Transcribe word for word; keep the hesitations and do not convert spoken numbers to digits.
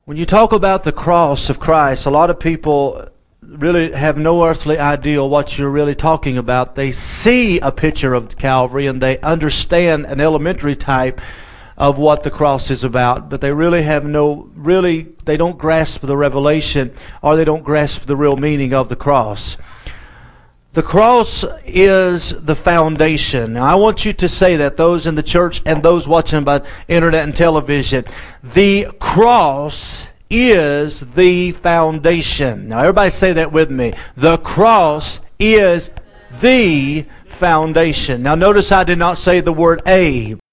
When you talk about the cross of Christ, a lot of people really have no earthly idea what you're really talking about. They see a picture of Calvary and they understand an elementary type of what the cross is about, but they really have no, really, they don't grasp the revelation, or they don't grasp the real meaning of the cross. The cross is the foundation. Now, I want you to say that, those in the church and those watching by internet and television. The cross is the foundation. Now, everybody say that with me. The cross is the foundation. Now, notice I did not say the word a.